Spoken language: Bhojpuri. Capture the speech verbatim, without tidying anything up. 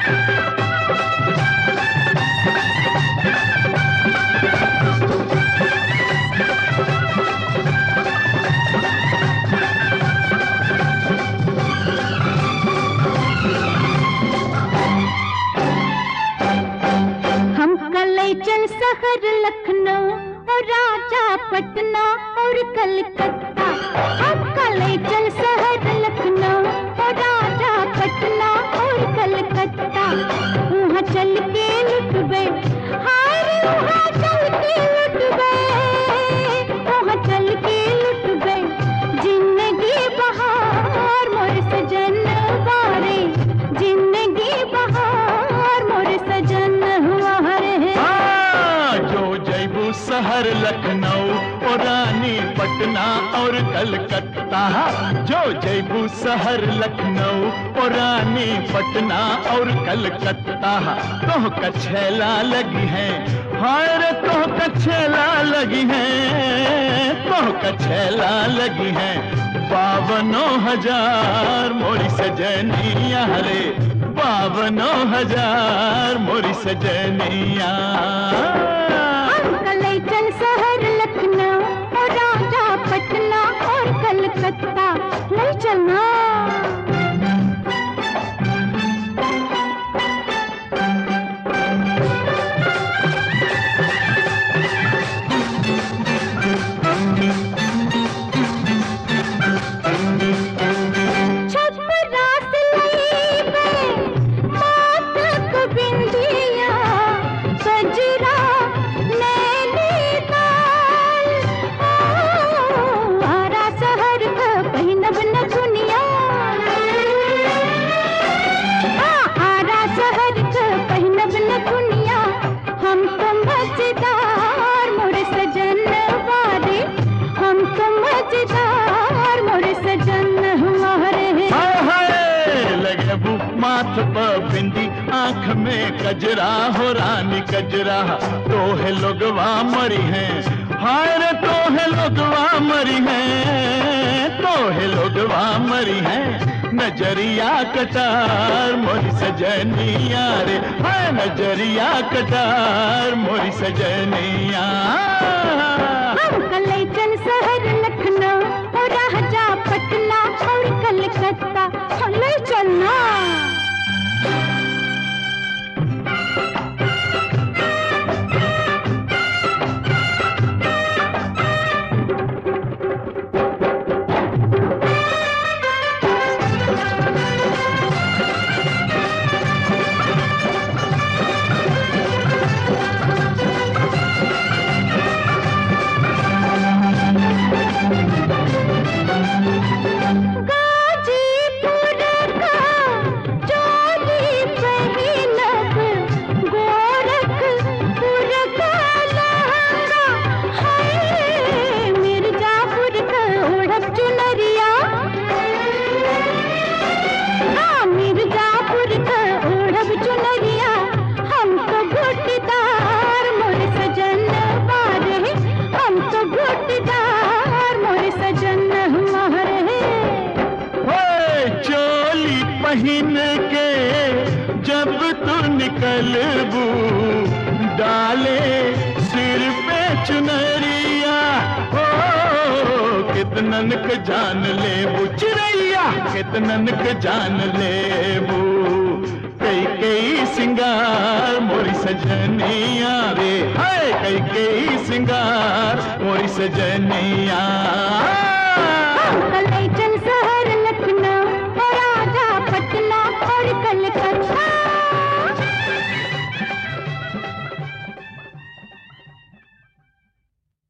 चल शहर लखनऊ और राजा पटना और कलकत्ता। हम कले चल शहर लखनऊ और राजा पटना और कलकत्ता। वहाँ चल के लुटबे, हाय रे वहाँ चल के लुटबे, वहाँ चल के लुटबे जिंदगी बहार मोर सजन बारे, जिंदगी बहार मोर सजन हुआ रे। शहर लखनऊ और रानी पटना और कलकत्ता। जो जयबू शहर लखनऊ और रानी पटना और कलकत्ता। तोह कछेला लगी है, हाय रे तोह कछेला लगी है, तोह कछेला लगी है बावनों हजार मोरी सजनिया रे, बावनों हजार मोरी सजनिया। चल शहर लखनऊ और राजा पटना और कलकत्ता, ले चलना। माथ पर बिंदी, आँख में कजरा हो रानी कजरा। तो है लोगवा मरी हैं, हाय रे तो है लोगवा मरी हैं, तो है लोगवा मरी हैं। नजरिया कटार मोरी सजनिया रे, हाय नजरिया कटार मोरी सजनिया। हम कले चल शहर लखनऊ और राजा पटना और कलकत्ता, ले चलना। पहन के जब तू निकलबू, डाले सिर पे चुनरिया, हो कितनन के जान लेबू चिड़ैया, कितनन के जान लेबू। कई कई सिंगार मोरी सजनिया रे, हाय कई कई सिंगार मोरी सजनिया।